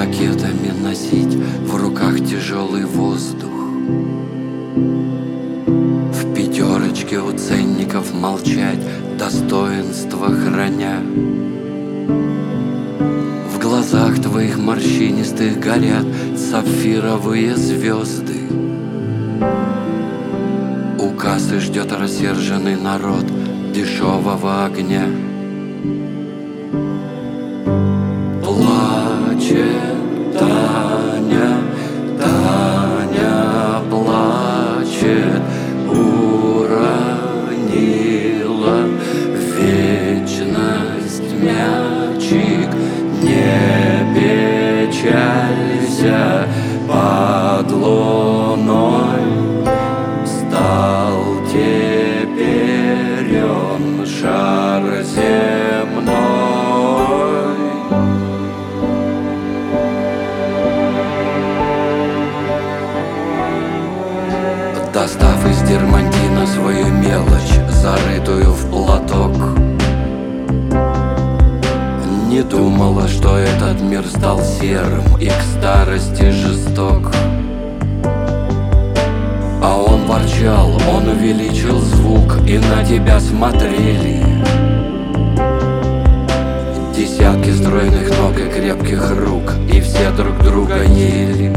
пакетами носить в руках тяжелый воздух. В пятерочке у ценников молчать, достоинство храня. В глазах твоих морщинистых горят сапфировые звезды. У кассы ждет рассерженный народ дешевого огня. Плачет Таня, Таня плачет, уронила в вечность мячик. Не печалься, под луной стал теперь он шар земной. Достав из дермантина свою мелочь, зарытую в платок, не думала, что этот мир стал серым и к старости жесток. А он ворчал, он увеличил звук, и на тебя смотрели десятки стройных ног и крепких рук, и все друг друга ели.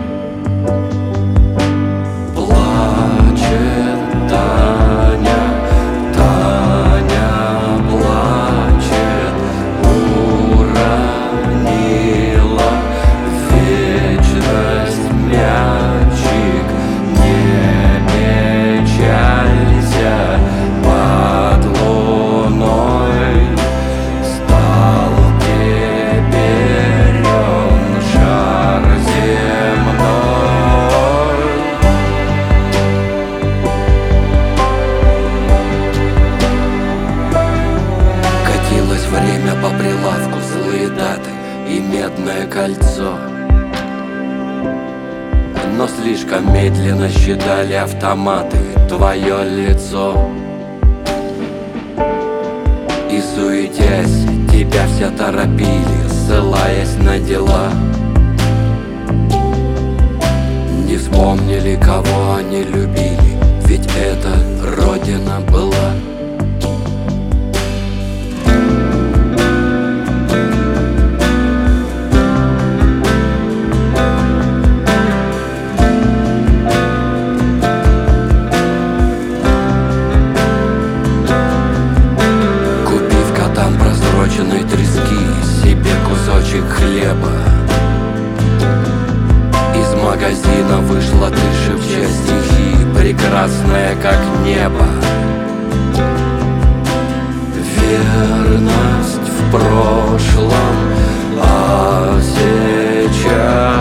Плачет Таня, Таня плачет, уронила в вечность мячик. Не печалься, под луной стал теперь он шар земной. Катилось время по прилавку, злые даты и медное кольцо, но слишком медленно считали автоматы твое лицо. И суетясь, тебя все торопили, ссылаясь на дела. Не вспомнили, кого они любили, ведь это Родина была. Просроченной трески, себе кусочек хлеба. Из магазина вышла ты, шепча стихи, прекрасная как небо. Верность в прошлом, а сейчас